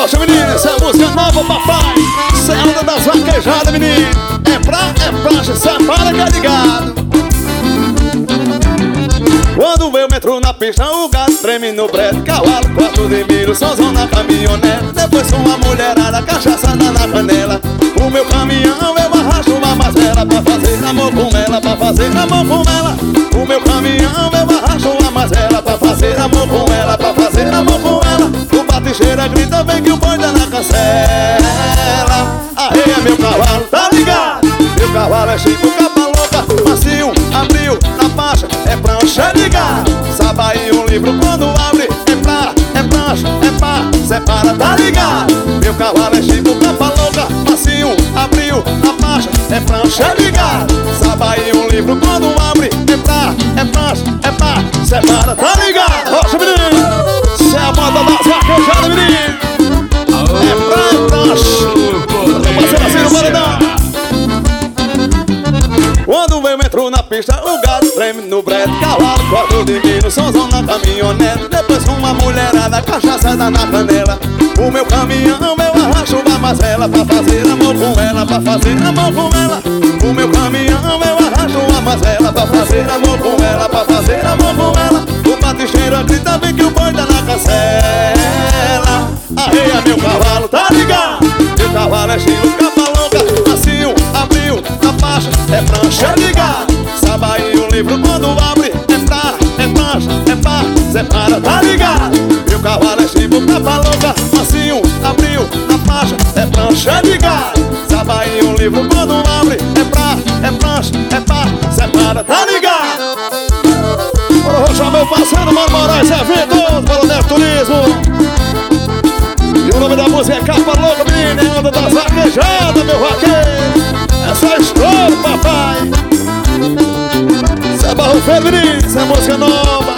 Rocha, menino, essa é a música nova, papai. Cê anda das vaquejadas, menino. É praxe, separa que é ligado. Quando eu entro na pista, o gato treme no brete. Cavalo, quarto de milho, somzão na caminhonete. Depois com uma mulherada, cachaça na canela. O meu caminhão eu arrasto uma mazela pra fazer amor com ela, pra fazer amor com ela. O meu caminhão eu arrasto uma mazela pra fazer amor com ela, pra fazer amor com ela. O baticheira grita, vem que o boi dá na cancela. Arreia meu cavalo, tá ligado? Meu cavalo é chico, capa louca, macio, abriu na faixa, é prancha ligado. Saba e um livro quando abre, é prancha, é pá, separa, tá ligado? Meu cavalo é chico, capa louca, macio, abriu na faixa, é prancha ligado. Saba e um livro quando abre, é prancha, é pá, separa, tá ligado? Rocha, menino, cê é a moda das vaquejadas, menino. É prancha, tô passando assim no paredão. Quando eu entro na pista, o gato treme no brete. Cavalo, quarto de milho, somzão na caminhonete. Depois com uma mulherada, cachaça na canela. O meu caminhão eu arrasto uma mazela pra fazer amor com ela, pra fazer amor com ela. O meu caminhão eu arrasto uma mazela pra fazer amor com ela, pra fazer amor com ela. O baticheiro grita, vem que o boi tá na cancela. Arreia meu cavalo, tá ligado? Meu cavalo é estilo capa louca, macio, abriu na faixa, é prancha ligado. Saba e um livro quando abre, é prancha, é pá, separa, tá ligado? Meu cavalo é estilo capa louca, macio, abriu na faixa, é prancha ligado. Saba e um livro quando abre, é prancha, é pá, separa, tá ligado? Ô, Rocha, meu parceiro, Mano Moraes, eventos, Baroneiro Turismo. E o nome da música é Capa Louca, menina, onda das vaquejadas, meu vaqueiro. Essa é a história, papai. Isso é Barro Feio, menino, essa é música nova.